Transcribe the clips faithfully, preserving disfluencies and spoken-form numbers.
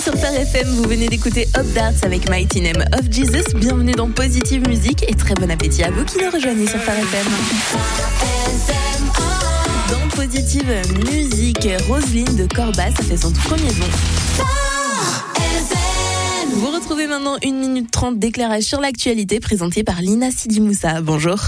sur Phare F M, vous venez d'écouter Hop Darts avec Mighty Name of Jesus. Bienvenue dans Positive Musique et très bon appétit à vous qui le rejoignez sur Phare F M. Dans Positive Musique, Roselyne de Corbas a fait son tout premier don. Vous retrouvez maintenant une minute trente d'éclairage sur l'actualité présenté par Lina Sidimoussa. Bonjour.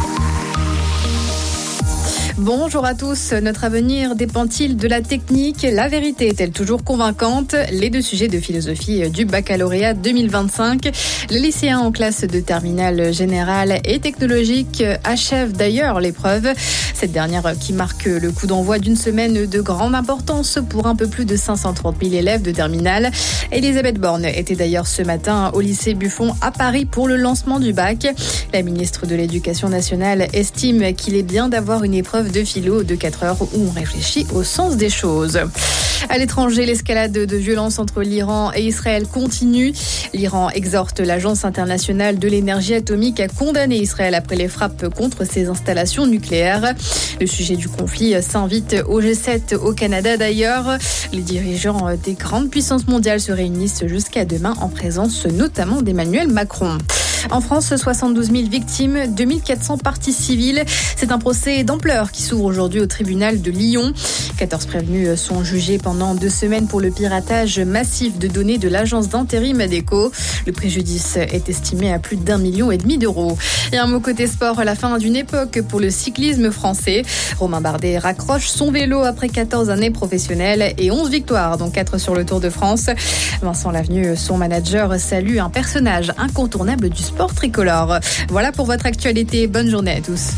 Bonjour à tous. Notre avenir dépend-il de la technique ? La vérité est-elle toujours convaincante ? Les deux sujets de philosophie du baccalauréat deux mille vingt-cinq. Les lycéens en classe de terminale générale et technologique achèvent d'ailleurs l'épreuve. Cette dernière qui marque le coup d'envoi d'une semaine de grande importance pour un peu plus de cinq cent trente mille élèves de terminale. Elisabeth Borne était d'ailleurs ce matin au lycée Buffon à Paris pour le lancement du bac. La ministre de l'Éducation nationale estime qu'il est bien d'avoir une épreuve de philo de quatre heures où on réfléchit au sens des choses. À l'étranger, l'escalade de violence entre l'Iran et Israël continue. L'Iran exhorte l'Agence internationale de l'énergie atomique à condamner Israël après les frappes contre ses installations nucléaires. Le sujet du conflit s'invite au G sept au Canada d'ailleurs. Les dirigeants des grandes puissances mondiales se réunissent jusqu'à demain en présence notamment d'Emmanuel Macron. En France, soixante-douze mille victimes, deux mille quatre cents parties civiles. C'est un procès d'ampleur qui s'ouvre aujourd'hui au tribunal de Lyon. quatorze prévenus sont jugés pendant deux semaines pour le piratage massif de données de l'agence d'intérim Adecco. Le préjudice est estimé à plus d'un million et demi d'euros. Et un mot côté sport, à la fin d'une époque pour le cyclisme français. Romain Bardet raccroche son vélo après quatorze années professionnelles et onze victoires, dont quatre sur le Tour de France. Vincent Lavenu, son manager, salue un personnage incontournable du sport tricolore. Voilà pour votre actualité. Bonne journée à tous.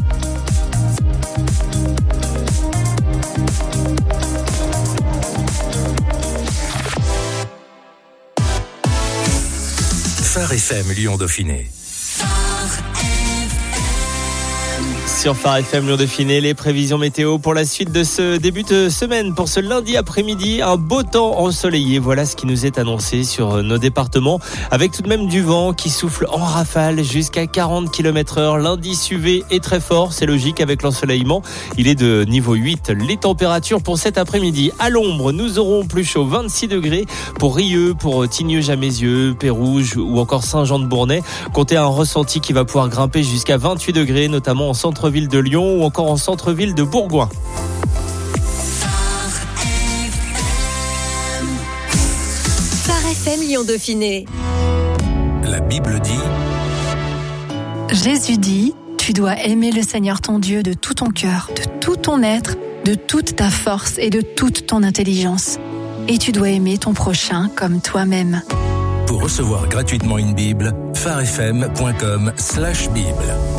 Phare F M Lyon Dauphiné. Sur Phare F M Lyon Dauphiné, les prévisions météo pour la suite de ce début de semaine. Pour ce lundi après-midi, un beau temps ensoleillé. Voilà ce qui nous est annoncé sur nos départements. Avec tout de même du vent qui souffle en rafale jusqu'à quarante kilomètres heure. L'indice U V est très fort, c'est logique avec l'ensoleillement. Il est de niveau huit. Les températures pour cet après-midi. À l'ombre, nous aurons plus chaud, vingt-six degrés pour Rieux, pour Tignes-Jamézieux, Pérouges ou encore Saint-Jean-de-Bournay. Comptez un ressenti qui va pouvoir grimper jusqu'à vingt-huit degrés, notamment en centre-ville de Lyon ou encore en centre-ville de Bourgoin. Phare F M Lyon Dauphiné. La Bible dit. Jésus dit, tu dois aimer le Seigneur ton Dieu de tout ton cœur, de tout ton être, de toute ta force et de toute ton intelligence. Et tu dois aimer ton prochain comme toi-même. Pour recevoir gratuitement une Bible, pharefm point com slash Bible.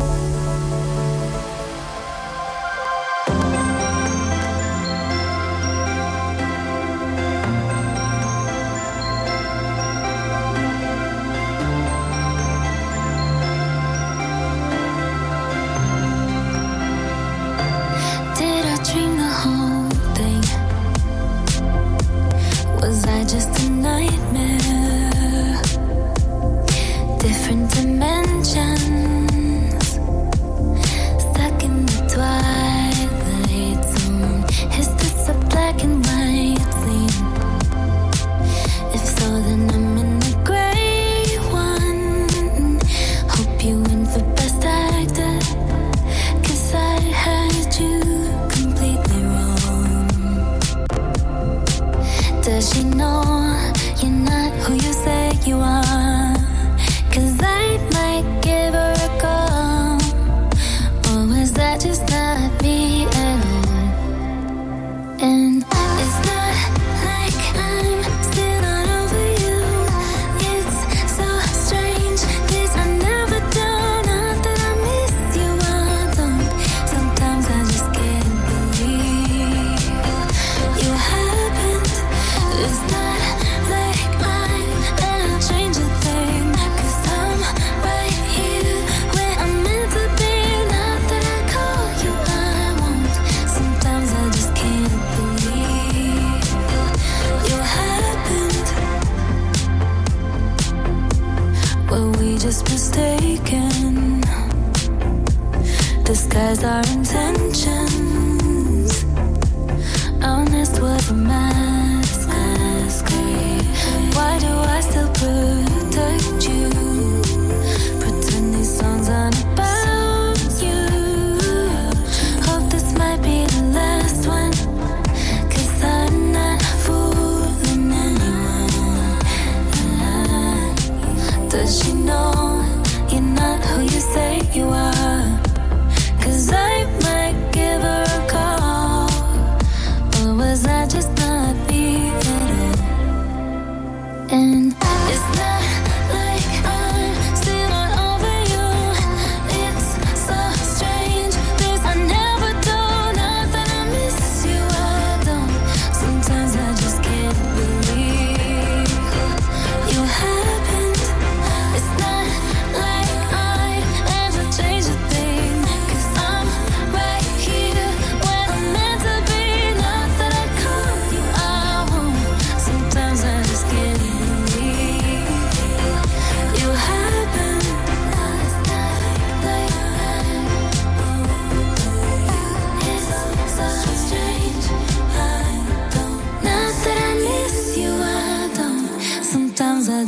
disguise our intentions. Honest was a mask.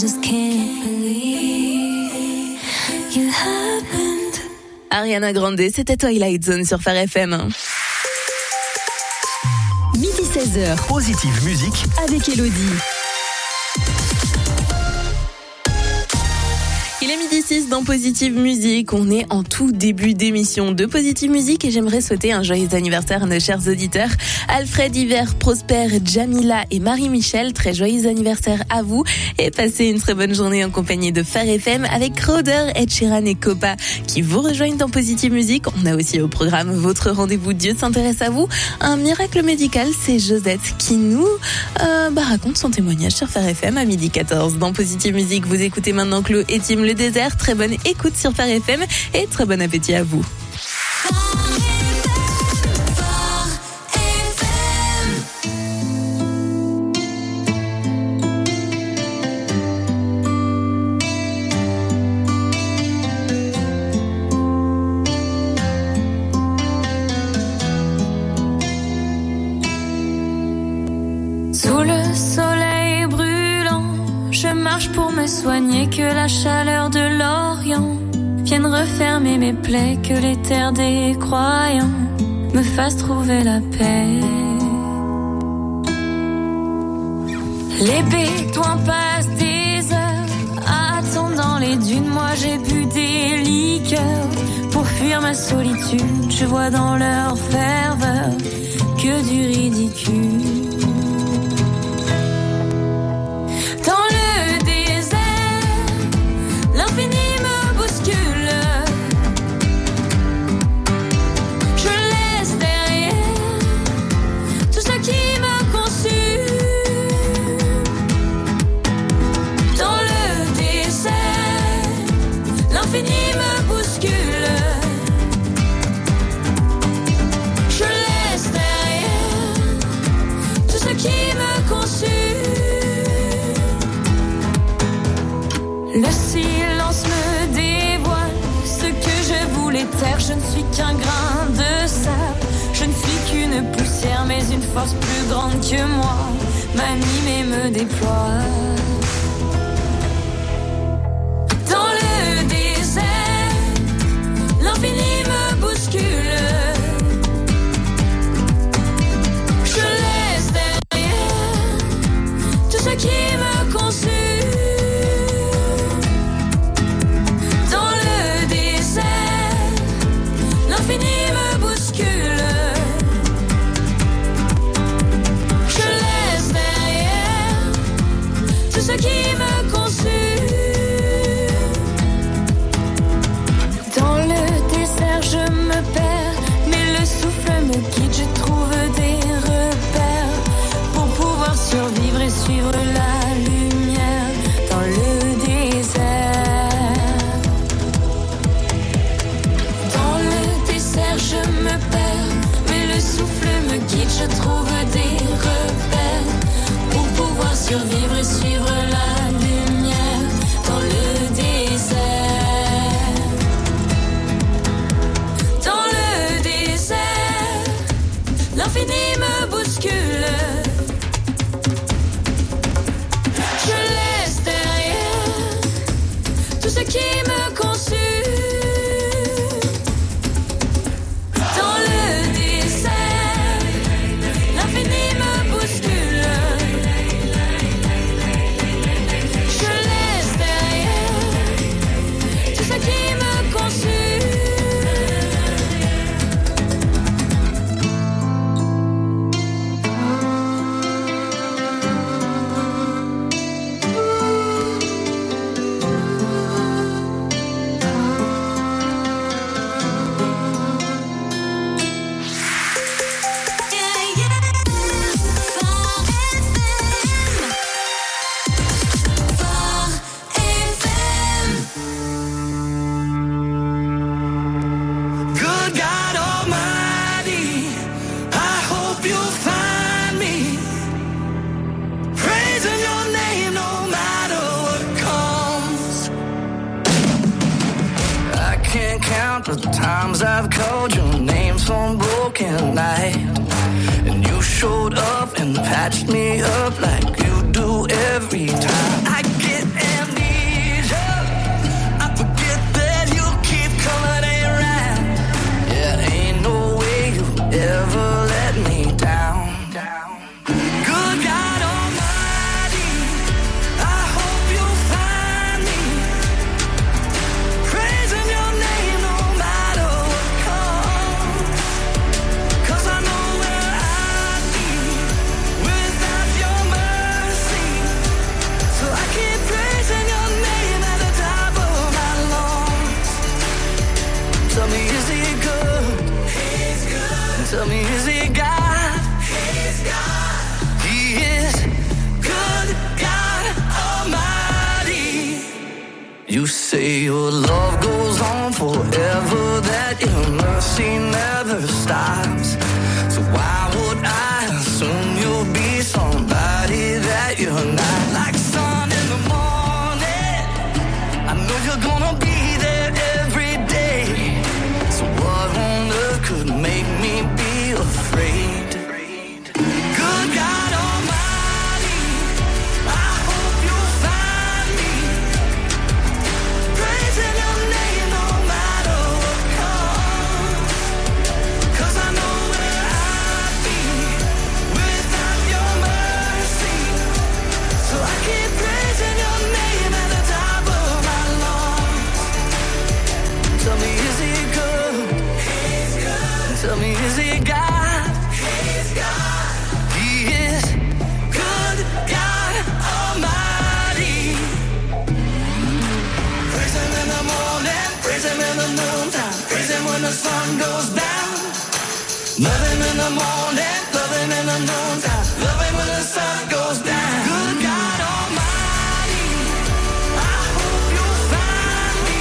just can't believe you happened. Ariana Grande, c'était Twilight Zone sur Phare F M. Midi seize heures. Positive Musique Avec Elodie. Il est midi six dans Positive Musique. On est en tout début d'émission de Positive Musique et j'aimerais souhaiter un joyeux anniversaire à nos chers auditeurs. Alfred, Hiver, Prosper, Jamila et Marie-Michel. Très joyeux anniversaire à vous et passez une très bonne journée en compagnie de Phare F M avec Crowder, Ed Sheeran et Copa qui vous rejoignent dans Positive Musique. On a aussi au programme votre rendez-vous Dieu s'intéresse à vous. Un miracle médical, c'est Josette qui nous euh, bah, raconte son témoignage sur Phare F M à midi quatorze. Dans Positive Musique, vous écoutez maintenant Chloé et Tim Le Désert. Très bonne écoute sur Phare F M et très bon appétit à vous. Sous le soleil brûlant, je marche pour me soigner, que la chaleur de l'Orient vienne refermer mes plaies, que les terres des croyants me fassent trouver la paix. Les bédouins passent des heures attendant les dunes, moi j'ai bu des liqueurs pour fuir ma solitude. Je vois dans leur ferveur que du ridicule. Le silence me dévoile ce que je voulais taire. Je ne suis qu'un grain de sable, je ne suis qu'une poussière, mais une force plus grande que moi m'anime et me déploie. Dans le désert, l'infini me bouscule. Je laisse derrière tout ce qui me consume. Ce qui me consume. Dans le désert je me perds, mais le souffle me guide, je trouve des repères pour pouvoir survivre et suivre la lumière dans le désert. Dans le désert je me perds, mais le souffle me guide, je trouve des repères pour pouvoir survivre et suivre la lumière dans le désert. Dans le désert, l'infini me bouscule. Je laisse derrière tout ce qui me consume. Dans le désert, l'infini me bouscule. The times I've called your name some broken night, and you showed up and patched me up like you do every time. I get me, is he God? He's God. He is good God Almighty. You say your love goes on forever, that your mercy never stops. So why would I assume you'll be somebody that you're not? Like sun in the morning, I know you're gonna be there every day. So what on earth could make me be afraid? Good God Almighty, I hope you'll find me praising your name no matter what comes. 'Cause I know where I'd be without your mercy. So I keep praising your name at the top of my lungs. Tell me, is he good? He's good. Tell me, is he God? He's God. He is good God Almighty. Praise him in the morning, praise him in the noontime, praise him when the sun goes down. Love him in the morning, love him in the noontime, love him when the sun goes down. Good God Almighty, I hope you'll find me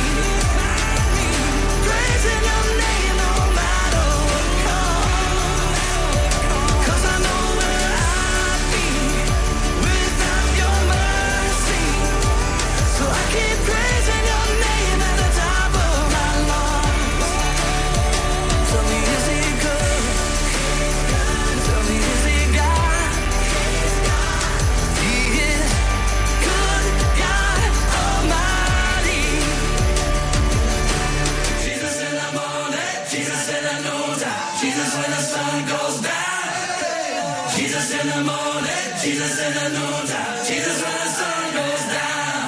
praising your name no matter what comes. 'Cause I know where I'd be without your mercy. So I keep praising your name at the top of my lungs. Tell me, is he good? Tell me, is he God? He is good God Almighty. Jesus in the morning, Jesus in the noontime, Jesus when the sun goes down. Jesus in the morning, Jesus in the noontime, Jesus when the sun goes down.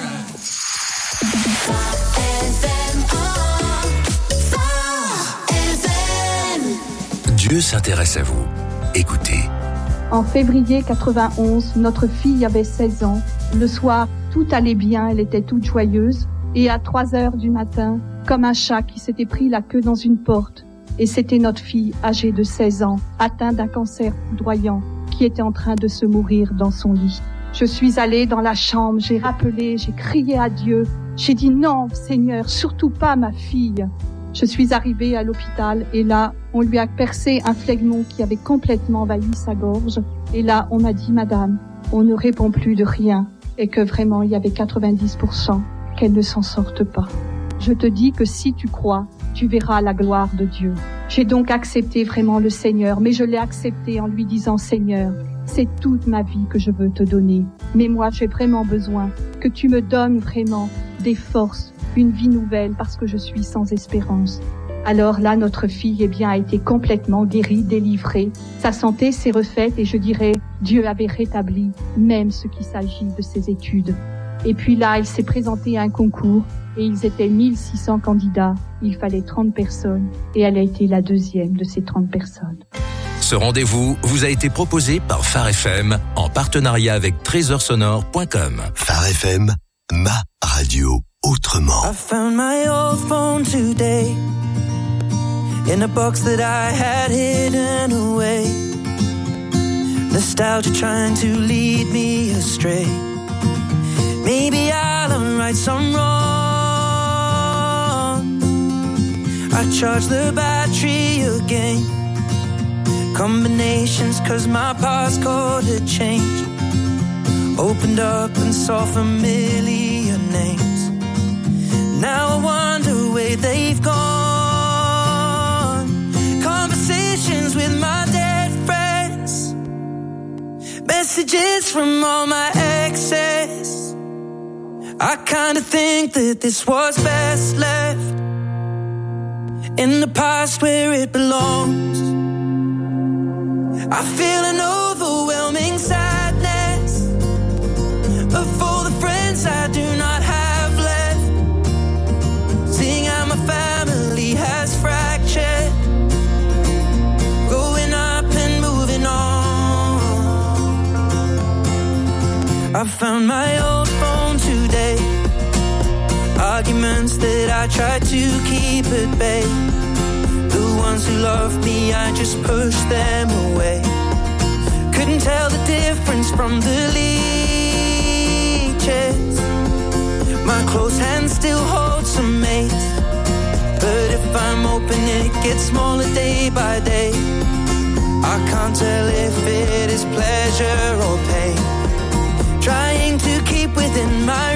Dieu s'intéresse à vous. Écoutez. En février quatre-vingt-onze, notre fille avait seize ans. Le soir, tout allait bien, elle était toute joyeuse. Et à trois heures du matin, comme un chat qui s'était pris la queue dans une porte. Et c'était notre fille, âgée de seize ans, atteinte d'un cancer foudroyant, qui était en train de se mourir dans son lit. Je suis allée dans la chambre, j'ai rappelé, j'ai crié à Dieu. J'ai dit non, Seigneur, surtout pas ma fille. Je suis arrivée à l'hôpital et là, on lui a percé un phlegmon qui avait complètement envahi sa gorge. Et là, on m'a dit, madame, on ne répond plus de rien et que vraiment, il y avait quatre-vingt-dix pour cent qu'elle ne s'en sorte pas. Je te dis que si tu crois, tu verras la gloire de Dieu. J'ai donc accepté vraiment le Seigneur, mais je l'ai accepté en lui disant, Seigneur, c'est toute ma vie que je veux te donner. Mais moi, j'ai vraiment besoin que tu me donnes vraiment des forces, une vie nouvelle, parce que je suis sans espérance. Alors là, notre fille, eh bien, a été complètement guérie, délivrée. Sa santé s'est refaite et je dirais, Dieu avait rétabli même ce qui s'agit de ses études. Et puis là, elle s'est présentée à un concours et ils étaient mille six cents candidats. Il fallait trente personnes et elle a été la deuxième de ces trente personnes. Ce rendez-vous vous a été proposé par Phare F M en partenariat avec trésor sonore point com. Phare F M, ma radio autrement. I found my old phone today in a box that I had hidden away. Nostalgia trying to lead me astray. Maybe I'll unwrite some wrong. I charge the battery again. Combinations cause my passcode had changed. Opened up and saw familiar names. Now I wonder where they've gone. Conversations with my dead friends. Messages from all my exes. I kinda think that this was best left in the past where it belongs. I feel an overwhelming sadness of all the friends I do not have left. Seeing how my family has fractured, growing up and moving on. I found my old phone today. Arguments that I tried to keep at bay. The ones who loved me, I just pushed them away. Couldn't tell the difference from the leeches. My close hand still holds some mates, but if I'm open it gets smaller day by day. I can't tell if it is pleasure or pain, trying to keep within my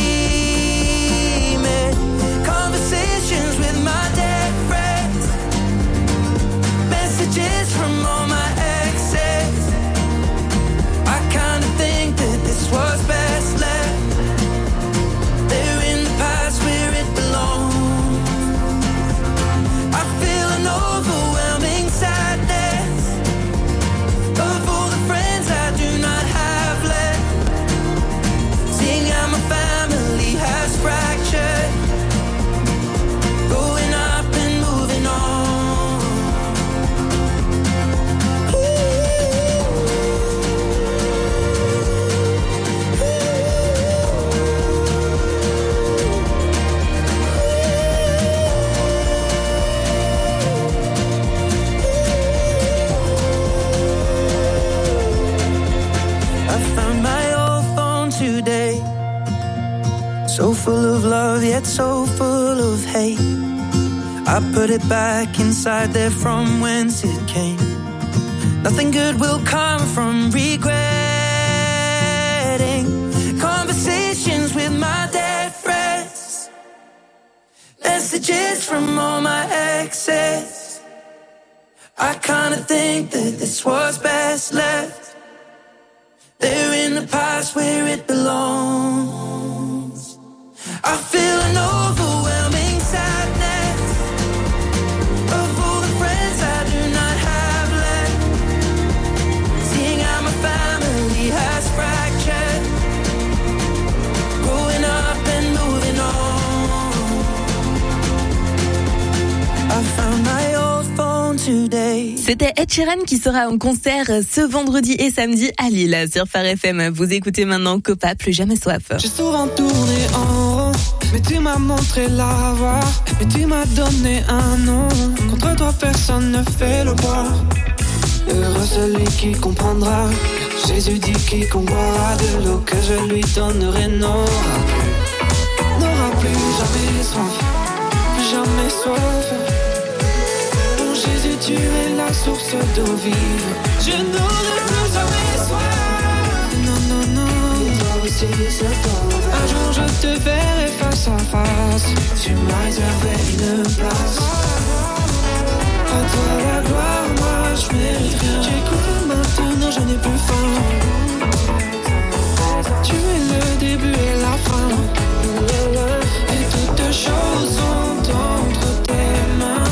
remit. Conversations with my dead friends, messages from all my exes. I kinda think that this was best left. They're in the past where it belongs. I feel an overwhelming sadness of all the friends I do not have left. Seeing how my family has fractured, going up and moving on. Today, so full of love yet so full of hate. I put it back inside there from whence it came. Nothing good will come from regretting conversations with my dead friends, messages from all my exes. I kinda think that this was best left. They're in the past where it belongs. I feel an overwhelming sadness of all the friends I do not have left. Seeing how my family has fractured, growing up and moving on. I found my old phone today. C'était Ed Sheeran qui sera en concert ce vendredi et samedi à Lille sur Phare F M. Vous écoutez maintenant Copa, plus jamais soif. J'ai souvent tourné en rond, mais tu m'as montré la voie, mais tu m'as donné un nom. Contre toi personne ne fait le poids. Heureux celui qui comprendra. Jésus dit quiconque boira de l'eau que je lui donnerai n'aura plus, n'aura plus jamais soif, plus jamais soif. Jésus, tu es la source d'eau vive. Je n'aurai plus jamais soif. Non, non, non. Toi aussi, c'est toi. Un jour, je te verrai face à face. Tu m'as réservé une place. À toi la gloire, moi, je mérite rien. J'écoute maintenant, je n'ai plus faim. Tu es le début et la fin. Et toutes choses sont entre tes mains.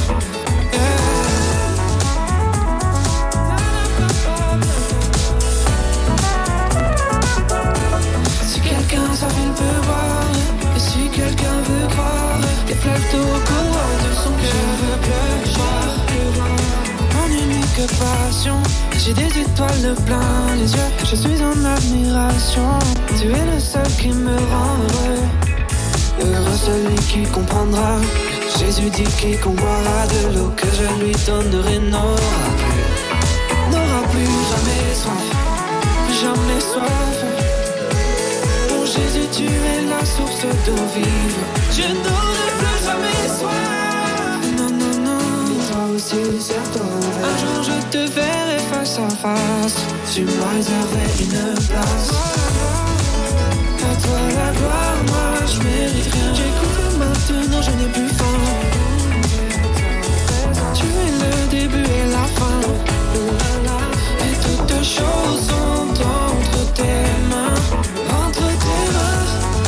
Ça il peut voir, et si quelqu'un veut croire, des fleuves d'eau courant de son cœur. Je veux pleuvoir, mon unique passion. J'ai des étoiles plein les yeux, je suis en admiration. Tu es le seul qui me rend heureux. Heureux celui qui comprendra. Jésus dit quiconque boira de l'eau que je lui donnerai n'aura plus, n'aura plus jamais soif, plus jamais soif. Jésus, tu es la source d'eau vive. Je n'aurai plus jamais soif. Non, non, non. Toi aussi, c'est toi. Un jour, je te verrai face à face. Tu m'as réservé une place. À toi la gloire, moi, je mérite rien. J'écoute maintenant, je n'ai plus faim. Tu es le début et la fin. Et toutes choses sont entre tes mains. Entre tes mains,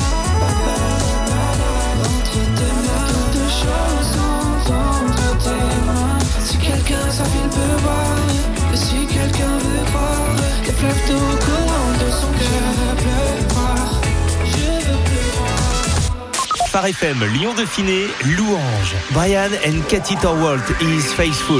entre tes mains, toutes choses sont entre tes mains. Si quelqu'un savait, il peut voir, et si quelqu'un veut croire, les fleuves d'eau courant de son cœur. Je veux pleuvoir, je veux pleuvoir. Phare F M, Lyon Dauphiné, Louange. Brian and Katy Torwalt is Faithful.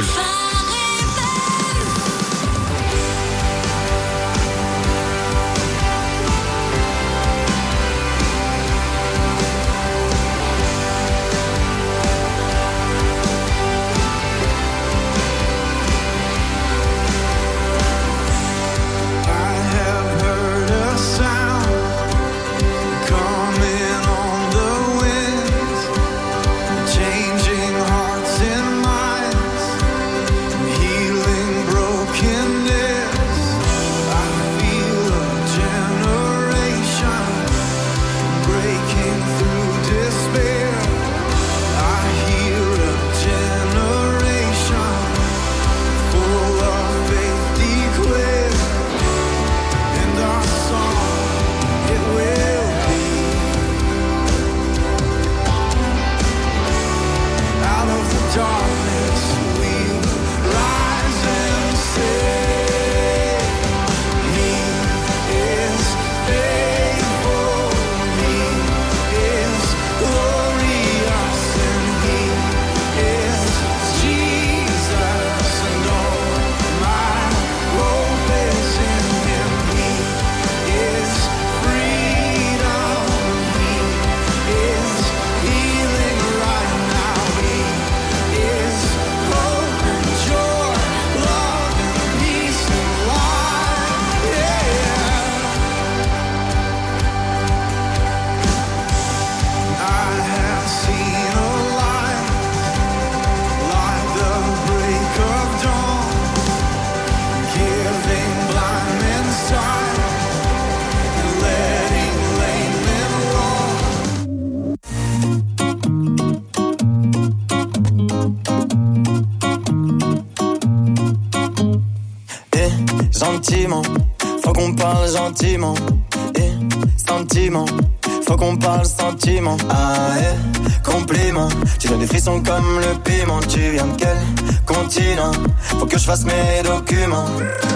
gentiment. Faut qu'on parle gentiment. Et sentiment. Faut qu'on parle sentiment. Ah eh, compliment. Tu donnes des frissons comme le piment. Tu viens de quel continent? Faut que je fasse mes documents.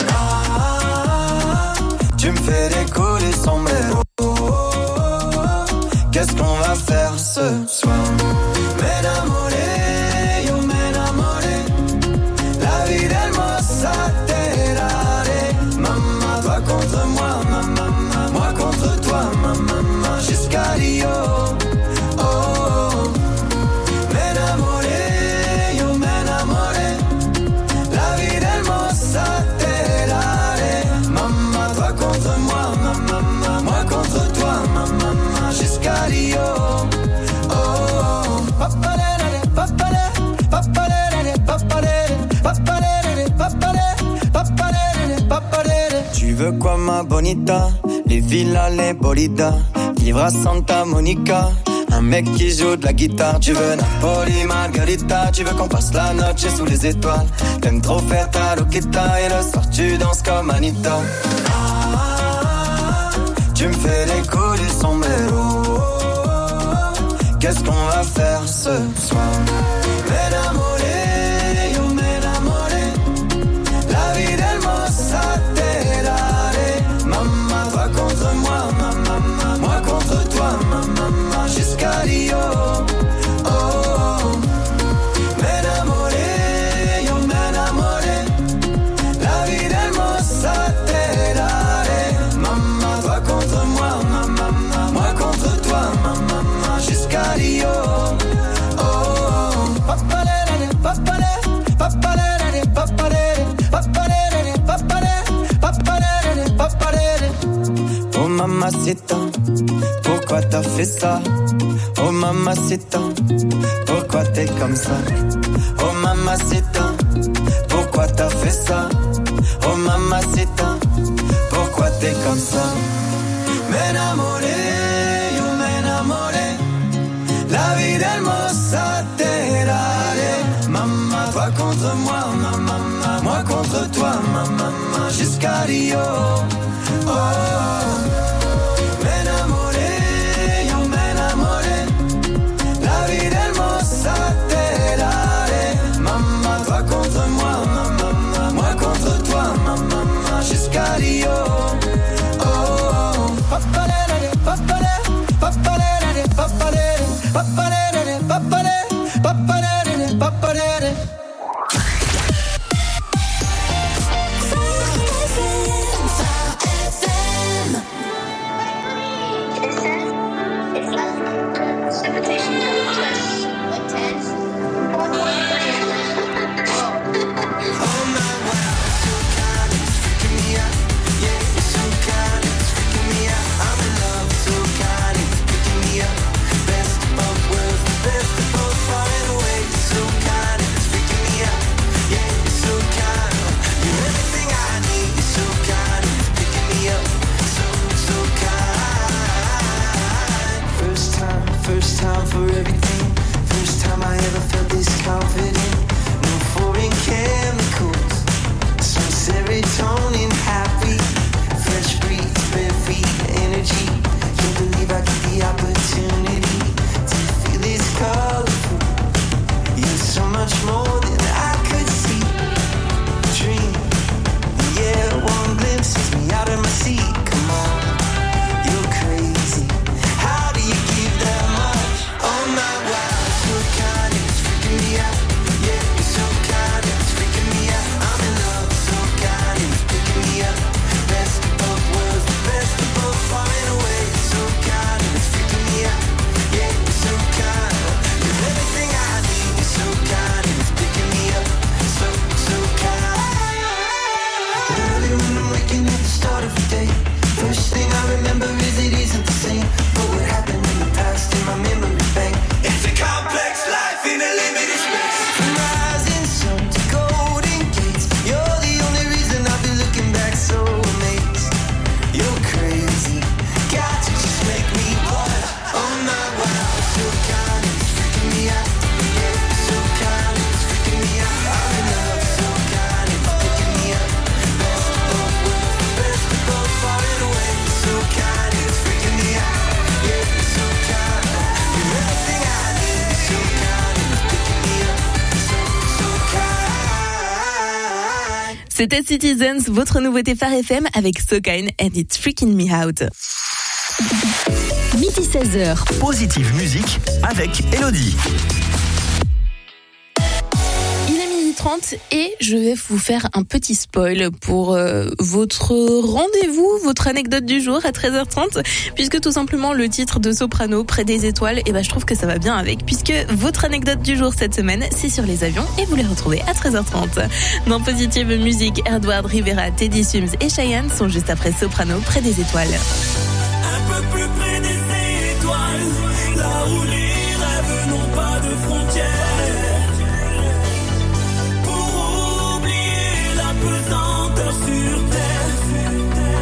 Ah, tu me fais décoller sombrero. Qu'est-ce qu'on va faire ce soir? M'enamoré, yo m'enamoré. La vie hermosa te daré. Maman, toi contre moi, maman, moi contre toi, maman, jusqu'à Rio. Oh, oh. M'enamoré, yo m'enamoré. La vie hermosa te daré. Maman, toi contre moi, maman, moi contre toi, maman, jusqu'à Rio. Oh, oh. Papalere, papalere, papalere, papalere, papalere, papalere, papalere, papalere. Tu veux quoi ma bonita? Les villas, les bolidas, vivre à Santa Monica. Un mec qui joue de la guitare. Tu veux Napoli, Margarita. Tu veux qu'on passe la noche sous les étoiles. T'aimes trop faire ta loquita. Et le soir tu danses comme Anita. Ah, tu me fais décoller sombrero. Qu'est-ce qu'on va faire ce soir? M'enamoré, yo m'enamoré. La vie hermosa te daré. Maman, toi contre moi, maman, moi contre toi, maman, jusqu'à Rio. Oh, oh. M'enamoré, yo m'enamoré. La vie hermosa te daré. Maman, toi contre moi, maman, moi contre toi, maman, jusqu'à Rio. Oh, oh. Papalere, papalere, papalere, papalere, papalere, papalere, papalere, papalere. Oh mamacita, pourquoi t'as fait ça? Oh mamacita, pourquoi t'es comme ça? Oh mamacita, pourquoi t'as fait ça? Oh mamacita, pourquoi t'es comme ça? M'enamoré, yo m'enamoré. La vie hermosa te daré. Maman, toi contre moi, maman, moi contre toi, maman, jusqu'à Rio. Oh, oh. M'enamoré, yo m'enamoré. La vie hermosa te daré. Maman, toi contre moi, maman, moi contre toi, maman, jusqu'à Rio. Oh, oh. Papalere, papalere, papalere, papalere, papalere, papalere, papalere, papalere. F M. C'était Citizens, votre nouveauté Phare F M avec So Kind and It's Freaking Me Out. Midi seize heures. Positive musique avec Elodie. trente et je vais vous faire un petit spoil pour euh, votre rendez-vous, votre anecdote du jour à treize heures trente, puisque tout simplement le titre de Soprano, Près des étoiles, et ben je trouve que ça va bien avec, puisque votre anecdote du jour cette semaine, c'est sur les avions et vous les retrouvez à treize heures trente. Dans Positive Musique, Edward Rivera, Teddy Swims et Cheyenne sont juste après Soprano, Près des étoiles. Un peu plus près des étoiles, là où les rêves n'ont pas de frontières. Pesanteur sur terre,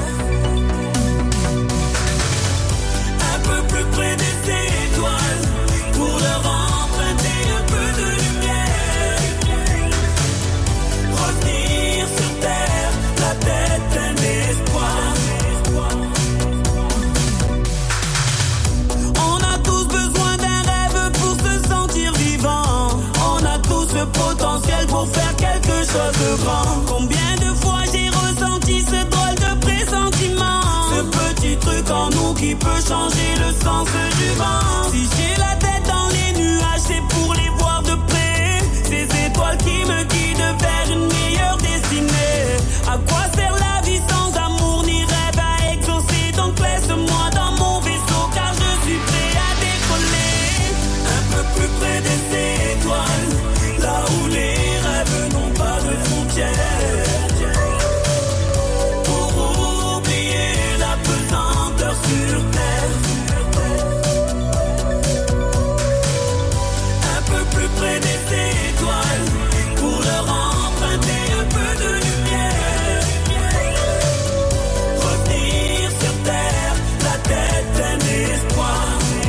un peu plus près des étoiles, pour leur emprunter un peu de lumière, revenir sur terre, la tête pleine d'espoir. On a tous besoin d'un rêve pour se sentir vivant, on a tous le potentiel pour faire quelque chose de grand. Combien de fois j'ai ressenti ce drôle de pressentiment, ce petit truc en nous qui peut changer le sens du vent. Si j'ai la tête dans les nuages, c'est pour les voir de près, ces étoiles qui me guident vers une meilleure destinée. À quoi sert la vie sans amour ni rêve à exaucer? Donc laisse-moi dans mon vaisseau car je suis prêt à décoller. Un peu plus près des étoiles, là où les rêves n'ont pas de frontières. Pour oublier la pesanteur sur terre. Un peu plus près des étoiles, pour leur emprunter un peu de lumière. Revenir sur terre, la tête pleine d'espoir.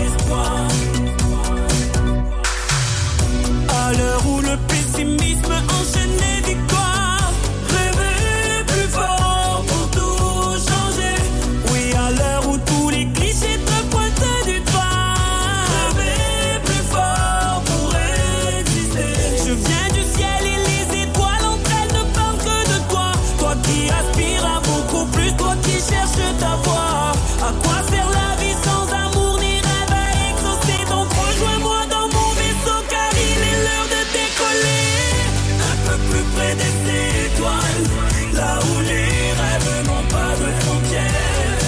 À l'heure où le pessimisme enchaîne les victoires, rêver plus fort pour tout changer. Oui, à l'heure où tous les clichés te pointent du doigt, rêver plus fort pour exister. Je viens du ciel et les étoiles entre elles ne parlent que de toi. Toi qui aspires à beaucoup plus, toi qui cherches ta voie. À quoi sert la vie sans amour ni rêve à exaucer? Donc rejoins-moi dans mon vaisseau car il est l'heure de décoller. Un peu plus près des étoiles, là où les rêves n'ont pas de frontières.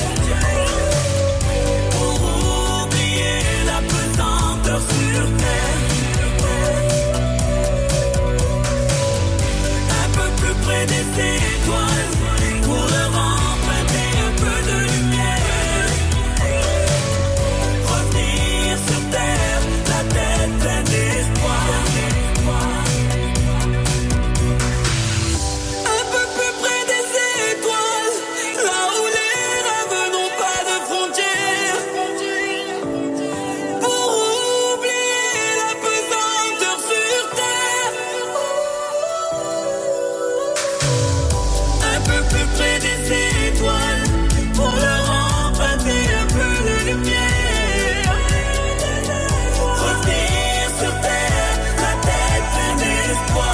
Pour oublier la pesanteur sur terre. Un peu plus près des étoiles, pour leur emprunter un peu de lumière. Revenir sur terre, la tête pleine d'espoir. Un peu plus près des étoiles, là où les rêves n'ont pas de frontières. Pour oublier la pesanteur sur terre. Un peu plus près des étoiles, pour leur emprunter un peu de lumière. Revenir sur terre, la tête pleine d'espoir.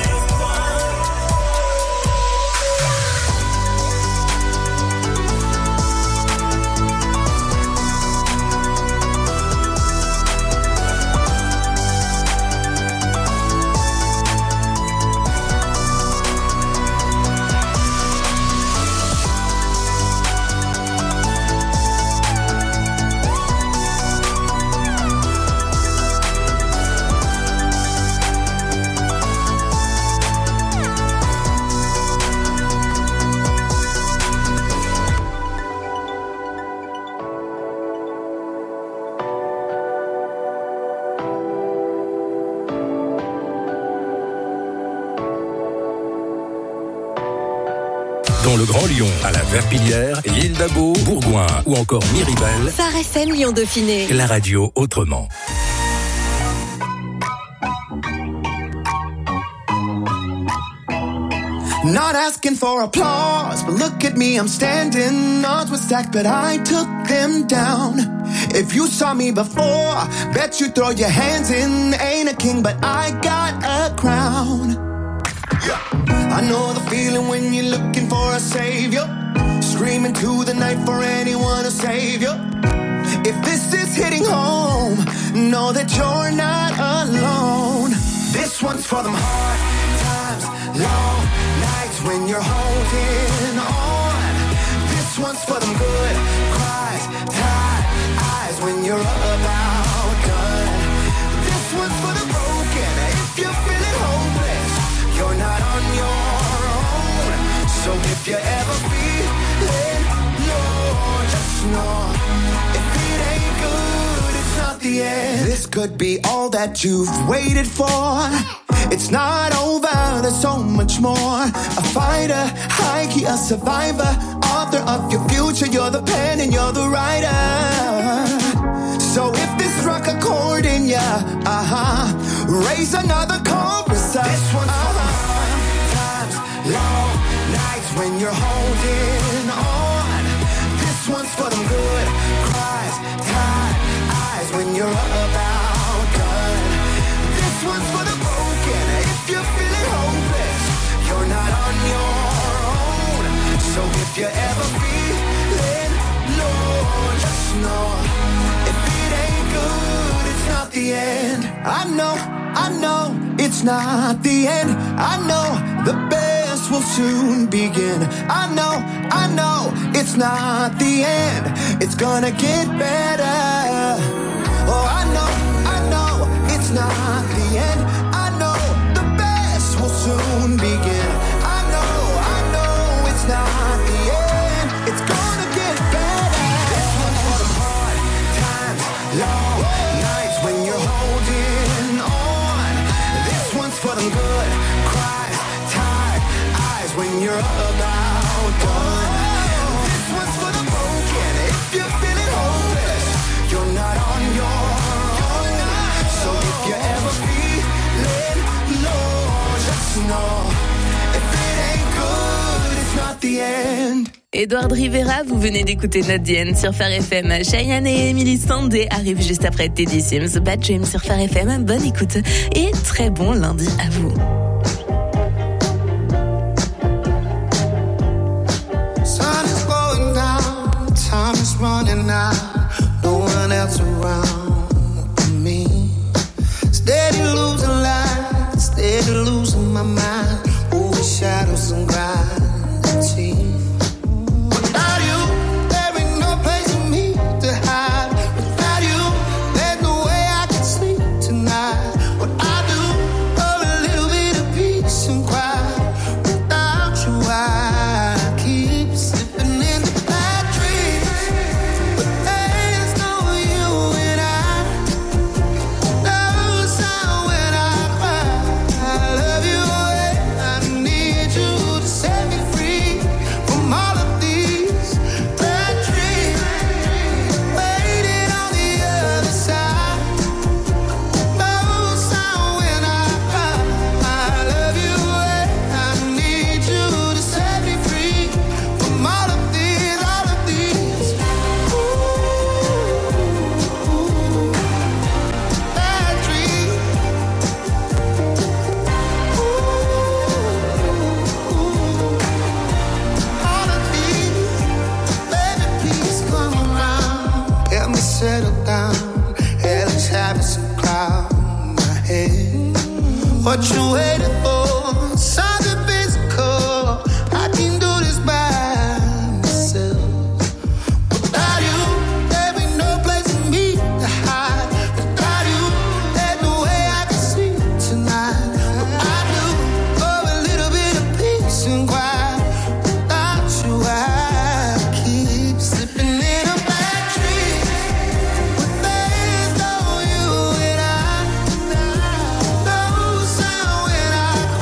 Dans le Grand Lyon, à la Verpillière, l'île d'Abo, Bourgoin ou encore Miribel. Phare F M Lyon Dauphiné. La radio autrement. Not asking for applause, but look at me, I'm standing. Odds were stacked, but I took them down. If you saw me before, bet you throw your hands in. Ain't a king, but I got a crown. I know the feeling when you're looking for a savior, screaming to the night for anyone to save you. If this is hitting home, know that you're not alone. This one's for them hard times, long nights when you're holding on. This one's for them good cries, tired eyes when you're about done. This one's for the broken. If you're feeling hopeless, you're not on your own. So if you're ever feeling low, just know if it ain't good, it's not the end. This could be all that you've waited for. It's not over, there's so much more. A fighter, high key, a survivor, author of your future. You're the pen and you're the writer. So if this struck a chord in ya, uh-huh, raise another chorus up. This one's for the hard times, long nights when you're holding on. This one's for them good cries, tired eyes when you're about done. This one's for the broken. If you're feeling hopeless, you're not on your own. So if you're ever feeling low, just know if it ain't good, it's not the end. I know, I know, it's not the end. I know the best will soon begin. I know, I know, it's not the end. It's gonna get better. Oh, I know, I know, it's not the end. I know the best will soon begin. I know, I know, it's not the end. It's gonna get better. This one's for the hard times, long nights when you're holding on. This one's for them good cries, tired eyes when you're about done. This one's for the broken. If you're feeling hopeless, you're not on your own. So if you're ever feeling low, just know if it ain't good, it's not the end. Edouard Rivera, vous venez d'écouter Not The End sur Phare F M. Cheyenne et Emily Sandé arrivent juste après Teddy Sims. Bad Dreams sur Phare F M. Bonne écoute et très bon lundi à vous. Sun is going down, time is running out, no one else around for me. Steady losing light, steady losing my mind, over shadows and gravity. Without you, there ain't no place for me to hide. Without you, there's no way I can sleep tonight. What I do for a little bit of peace and quiet. Without you, I keep slipping into bad dreams. But there's no you and I. No sound when I cry. I love you and I need you to set me free from all of these bad dreams. Waiting on the other side. No sound when I cry. I love you and I need you to set me free from all of these, all of these. Ooh, bad dreams. All of these, baby, please come around. Help me settle down. Hell is having some cloud in my head. What you waiting for? Something physical. I can do this by myself. Without you, there ain't no place for me to hide. Without you, there's no way I can sleep tonight. What I do for a little bit of peace and quiet. Without you, I keep slipping in a bad dream. But there's no you and I. No sound when I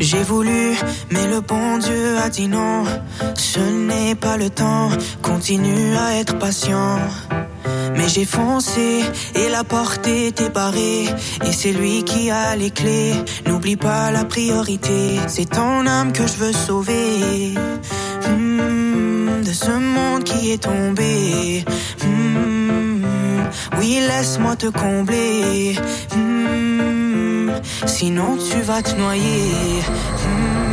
J'ai voulu, mais le bon Dieu a dit non. Ce n'est pas le temps, continue à être patient. Mais j'ai foncé et la porte était barrée. Et c'est lui qui a les clés. N'oublie pas la priorité. C'est ton âme que je veux sauver. Mmh, de ce monde qui est tombé. Mmh, oui, laisse-moi te combler. Mmh, sinon tu vas te noyer. Mmh,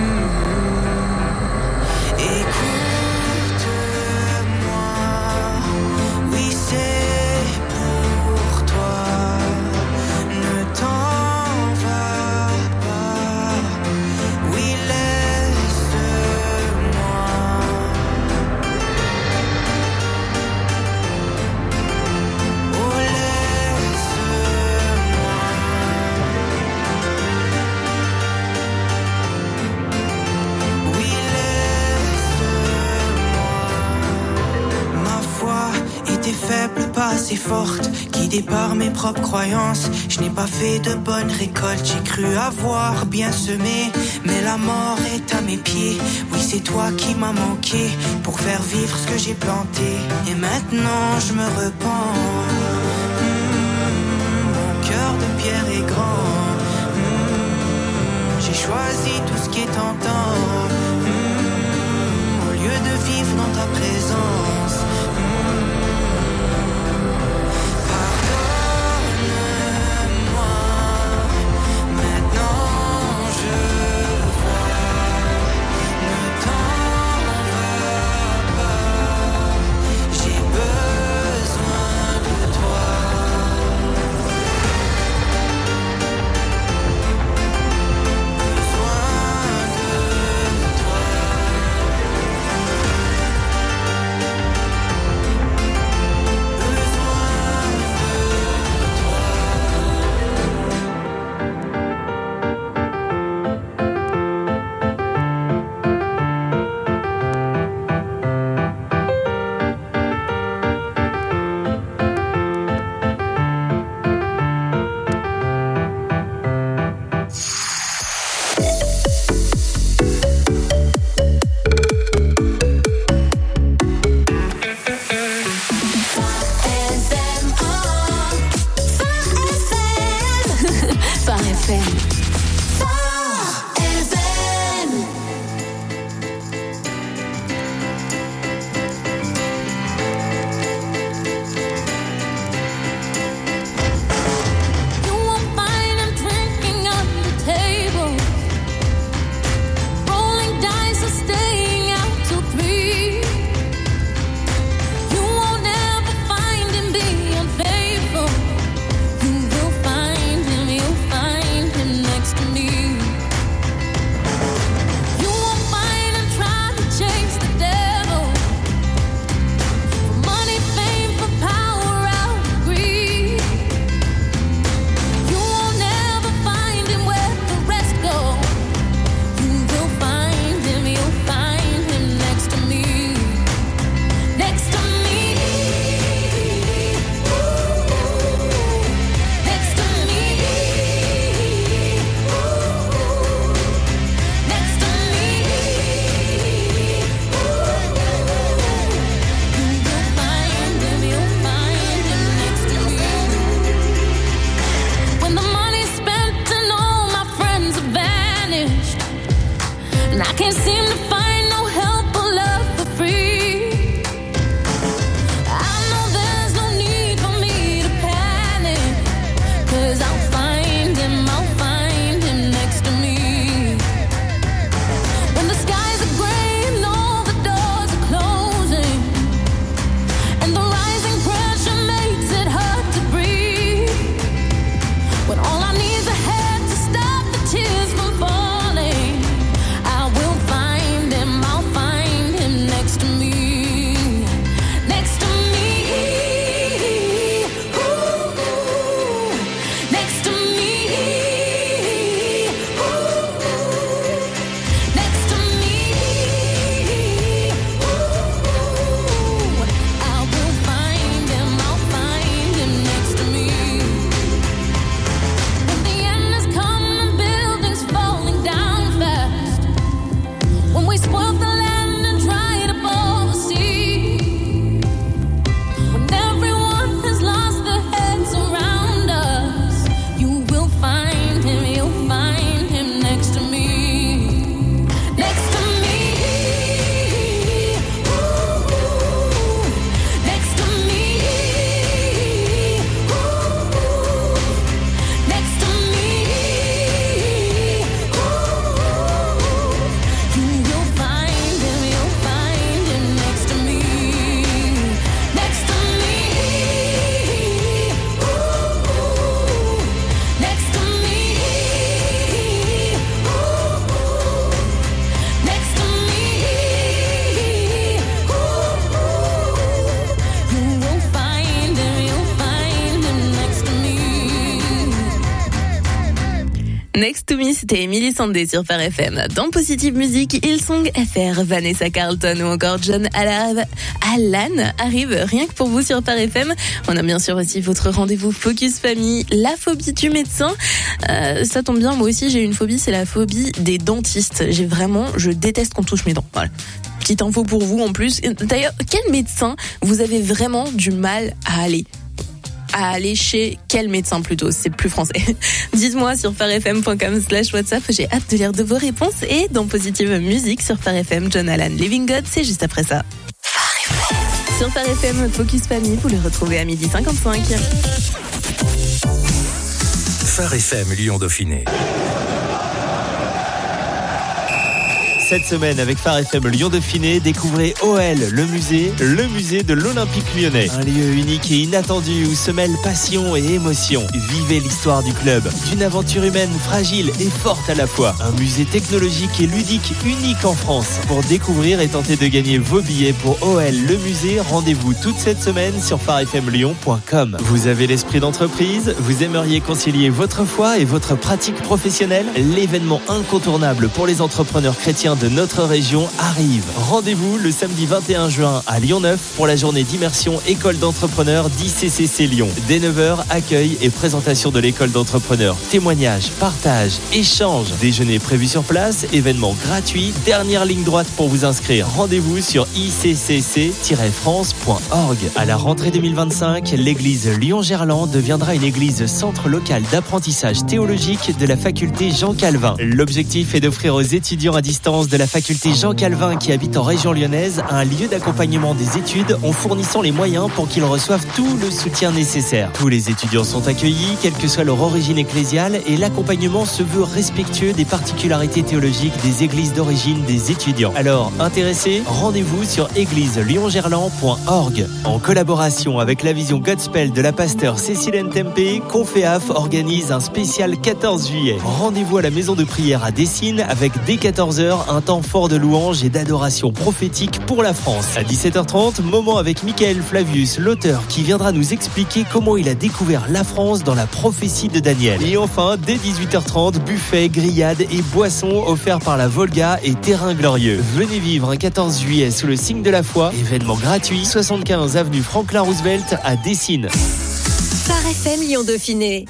assez forte, guidée par mes propres croyances. Je n'ai pas fait de bonnes récoltes, j'ai cru avoir bien semé, mais la mort est à mes pieds. Oui, c'est toi qui m'as manqué pour faire vivre ce que j'ai planté. Et maintenant je me repens. Mmh, mon cœur de pierre est grand. Mmh, j'ai choisi tout ce qui est tentant. Mmh, au lieu de vivre dans ta présence. When all I need is a head to stop the tears from falling, I will find Next to Me, c'était Emily Sandé sur Phare F M. Dans Positive Musique, Hillsong F R, Vanessa Carlton ou encore John Allan arrive rien que pour vous sur Phare F M. On a bien sûr aussi votre rendez-vous Focus Famille, la phobie du médecin. Euh, ça tombe bien, moi aussi j'ai une phobie, c'est la phobie des dentistes. J'ai vraiment, je déteste qu'on touche mes dents. Voilà. Petite info pour vous en plus. D'ailleurs, quel médecin vous avez vraiment du mal à aller à aller chez quel médecin plutôt, c'est plus français. Dites-moi sur farfm point com slash WhatsApp, j'ai hâte de lire de vos réponses. Et dans Positive Musique sur Phare F M, John Allan, Living God, c'est juste après ça. Sur Phare F M, Focus Famille, vous le retrouvez à midi cinquante-cinq. Phare F M Lyon Dauphiné. Cette semaine, avec Phare F M Lyon Dauphiné, découvrez O L, le musée, le musée de l'Olympique Lyonnais. Un lieu unique et inattendu où se mêlent passion et émotion. Vivez l'histoire du club, d'une aventure humaine fragile et forte à la fois. Un musée technologique et ludique unique en France. Pour découvrir et tenter de gagner vos billets pour O L, le musée, rendez-vous toute cette semaine sur farfm lyon point com. Vous avez l'esprit d'entreprise, vous aimeriez concilier votre foi et votre pratique professionnelle? L'événement incontournable pour les entrepreneurs chrétiens de notre région arrive. Rendez-vous le samedi vingt et un juin à Lyon neuf pour la journée d'immersion École d'entrepreneurs d'I C C C Lyon. Dès neuf heures, accueil et présentation de l'école d'entrepreneurs. Témoignages, partages, échanges. Déjeuner prévu sur place, événement gratuit. Dernière ligne droite pour vous inscrire. Rendez-vous sur i c c c tiret france point org. À la rentrée deux mille vingt-cinq, l'église Lyon-Gerland deviendra une église centre local d'apprentissage théologique de la faculté Jean Calvin. L'objectif est d'offrir aux étudiants à distance de la faculté Jean Calvin qui habite en région lyonnaise un lieu d'accompagnement des études en fournissant les moyens pour qu'ils reçoivent tout le soutien nécessaire. Tous les étudiants sont accueillis, quelle que soit leur origine ecclésiale, et l'accompagnement se veut respectueux des particularités théologiques des églises d'origine des étudiants. Alors, intéressés, rendez-vous sur église lyon gerland point org. En collaboration avec la vision Godspell de la pasteure Cécile Ntempe, Conféaf organise un spécial quatorze juillet. Rendez-vous à la maison de prière à Dessines avec dès quatorze heures un temps fort de louange et d'adoration prophétique pour la France. À dix-sept heures trente, moment avec Michael Flavius, l'auteur qui viendra nous expliquer comment il a découvert la France dans la prophétie de Daniel. Et enfin, dès dix-huit heures trente, buffet, grillades et boissons offerts par la Volga et Terrain Glorieux. Venez vivre un quatorze juillet sous le signe de la foi, événement gratuit, soixante-quinze avenue Franklin Roosevelt à Dessines. Phare F M Lyon Dauphiné.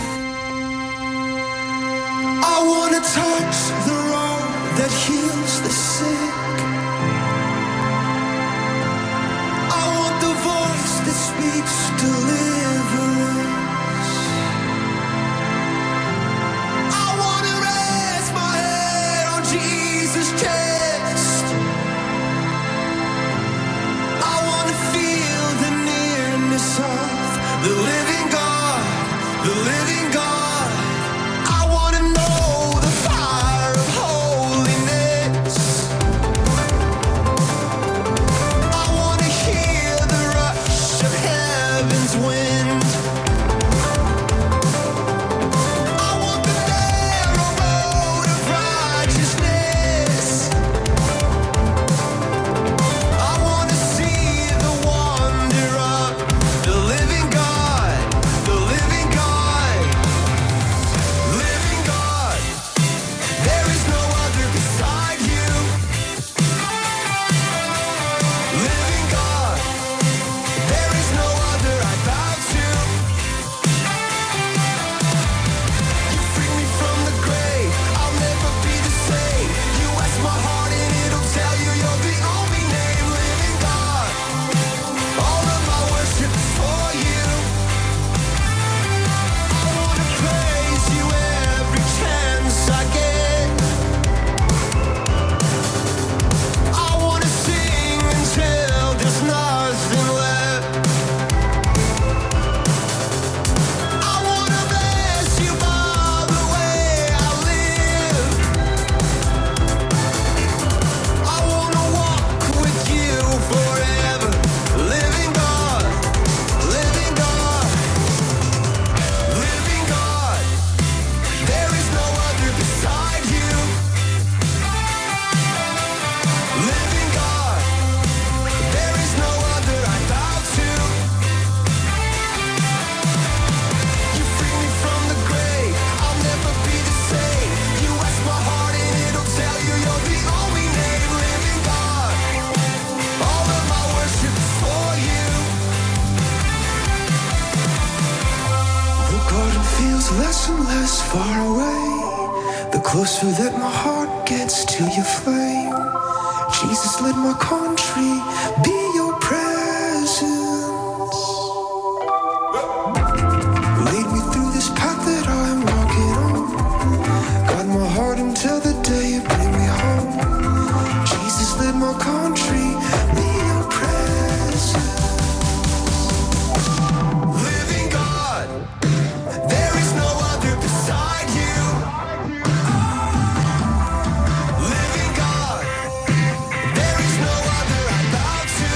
I wanna touch the road that heals the sick. I want the voice that speaks deliverance. I wanna raise my head on Jesus' chest. I wanna feel the nearness of the living God, the living God. I wanna know the fire of holiness. far away, the closer that my heart gets to your flame. Jesus, let my country be your presence. Lead me through this path that I am walking on. Guide my heart until the day you bring me home. Jesus, let my country be your presence. Living God, there is no other beside you. Living God, there is no other I bow to.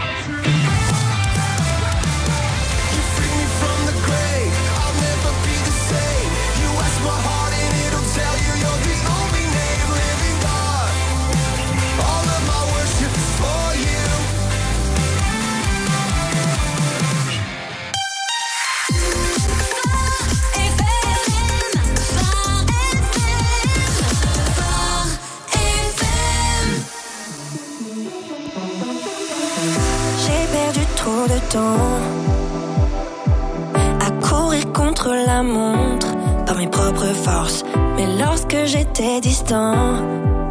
You free me from the grave, I'll never be the same. You ask my heart and it'll tell you you're the only name. Living God, all of my worship is for you. J'ai perdu trop de temps à courir contre la montre par mes propres forces. Mais lorsque j'étais distant,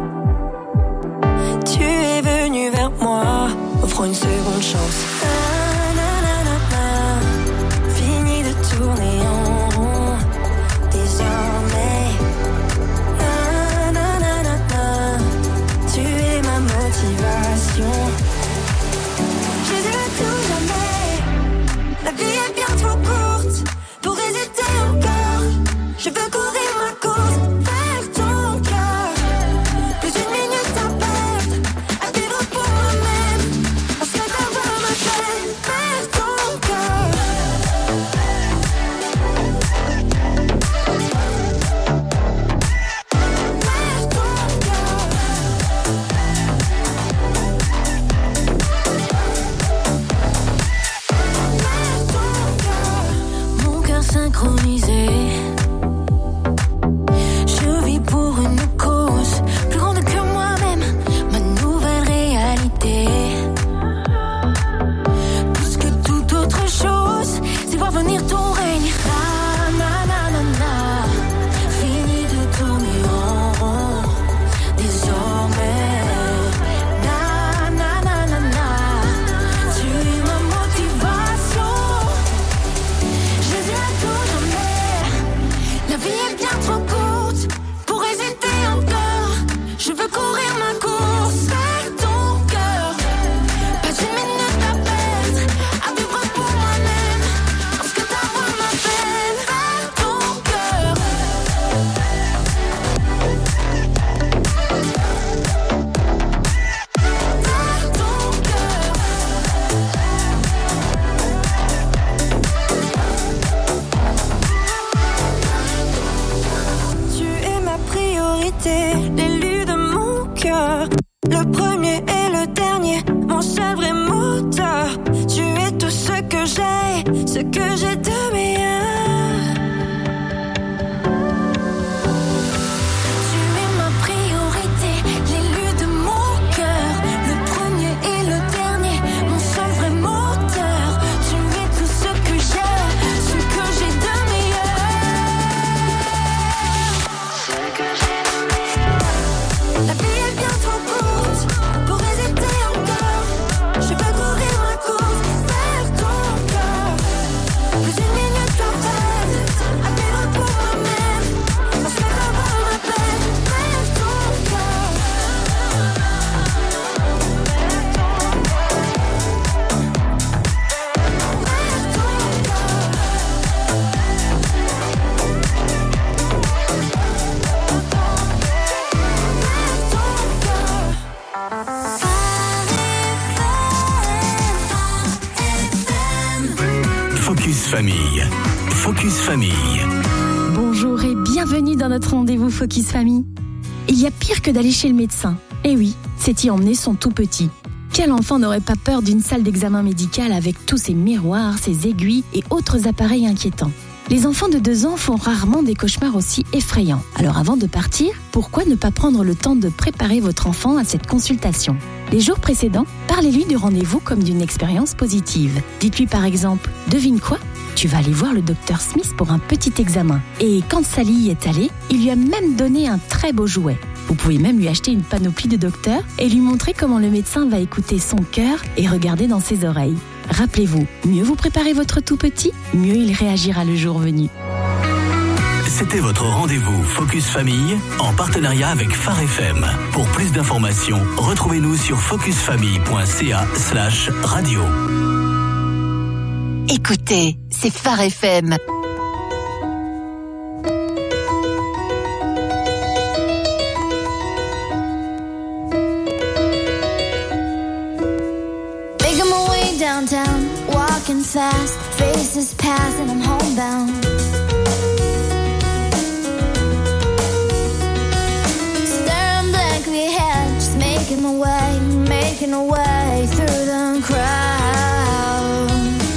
tu es venu vers moi, offrant une seconde chance. Na, na, na, na, na. Fini de tourner en rond, désormais. Na, na, na, na, na. Tu es ma motivation. Jésus à tout jamais. La vie est bien trop courte pour hésiter encore. Je veux courir ma course vers ton cœur. Plus une minute à perdre, à vivre pour moi-même. Parce que ta voix m'appelle vers ton cœur. Vers ton cœur. Mon cœur synchronisé, je vis pour une cause plus grande que moi-même, ma nouvelle réalité. Plus que toute autre chose, c'est voir venir ton règne. Na, na, na, na, na. Fini de tourner en rond, désormais. Na, na, na, na, na. Tu es ma motivation. Jésus à tout jamais. La vie est bien trop courte pour hésiter encore. Je veux courir ma course vers ton cœur. Pas une minute à perdre, à vivre pour moi-même. Parce que ta voix m'appelle vers ton cœur. Vers ton cœur. Tu es ma priorité, l'élu de mon cœur. Le premier et le dernier, mon seul vrai moteur. Tu es tout ce que j'ai, ce que j'ai de meilleur. Tu es ma priorité, l'élu de mon cœur. Le premier et le dernier, mon seul vrai moteur. Tu es tout ce que j'ai, ce que j'ai de meilleur. Ce que j'ai de meilleur. La vie est bien trop courte pour hésiter encore. Je veux courir ma course vers ton cœur. Plus une minute à perdre, à vivre pour moi-même. Parce que ta voix m'appelle vers ton cœur. Vers ton cœur. Focus Famille. Focus Famille. Bonjour et bienvenue dans notre rendez-vous Focus Famille. Il y a pire que d'aller chez le médecin. Eh oui, c'est y emmener son tout petit. Quel enfant n'aurait pas peur d'une salle d'examen médical avec tous ces miroirs, ces aiguilles et autres appareils inquiétants? Les enfants de deux ans font rarement des cauchemars aussi effrayants. Alors avant de partir, pourquoi ne pas prendre le temps de préparer votre enfant à cette consultation? Les jours précédents, parlez-lui du rendez-vous comme d'une expérience positive. Dites-lui par exemple, devine quoi ? Tu vas aller voir le docteur Smith pour un petit examen. Et quand Sally y est allée, il lui a même donné un très beau jouet. Vous pouvez même lui acheter une panoplie de docteur et lui montrer comment le médecin va écouter son cœur et regarder dans ses oreilles. Rappelez-vous, mieux vous préparez votre tout petit, mieux il réagira le jour venu. C'était votre rendez-vous Focus Famille en partenariat avec Phare F M. Pour plus d'informations, retrouvez-nous sur focusfamille.ca slash radio. Écoutez, c'est Phare F M. Making my way downtown, walking fast, faces pass and I'm homebound. Staring blankly ahead, just making my way, making my way through the crowd.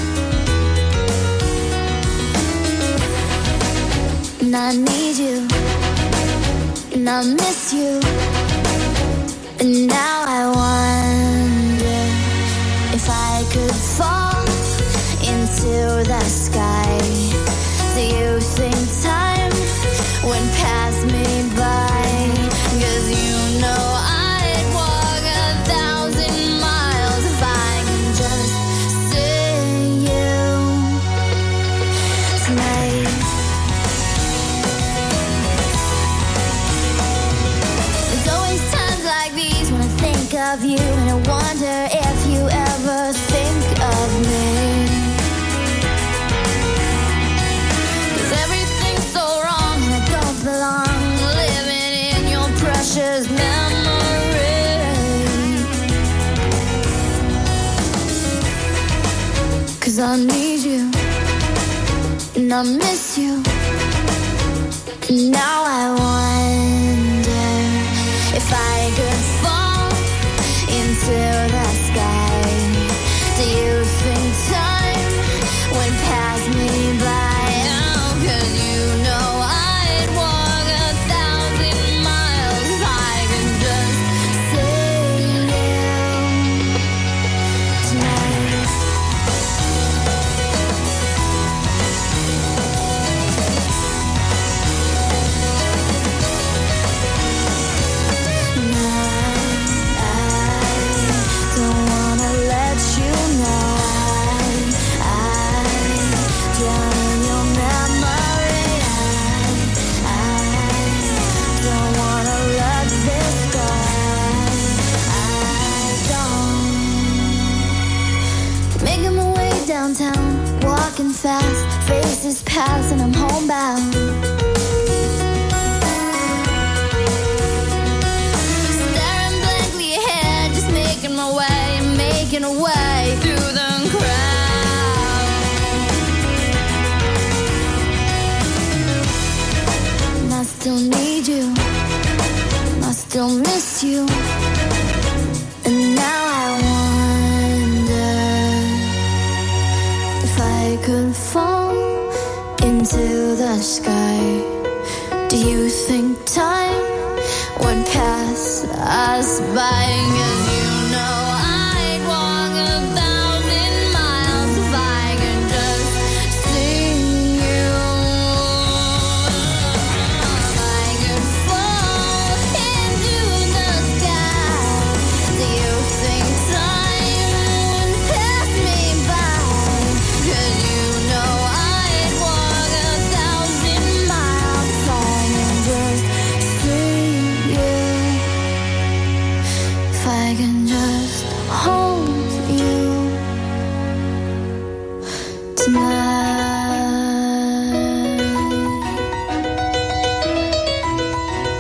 And I need you, and I miss you, and now I wonder if I could fall into the sky. Do you think time went past me by? 'Cause you know I'd walk a thousand miles if I can just see you tonight. There's always times like these when I think of you, and I wonder if you ever think of me. 'Cause everything's so wrong and I don't belong, living in your precious memory. 'Cause I need you and I miss you, and now I wonder if I could fall into the sky. Do you think time went past me by? Oh, 'cause you know I'd walk a thousand miles if I could just see you tonight. Don't wanna let you know I, I drown in your memory. I, I don't wanna let this go. I don't. Making my way downtown, walking fast, faces pass and I'm homebound. Staring blankly ahead, just making my way, making a way through the crowd. And I still need you, and I still miss you, and now I wonder if I could fall into the sky. Do you think time would pass us by? 'Cause you know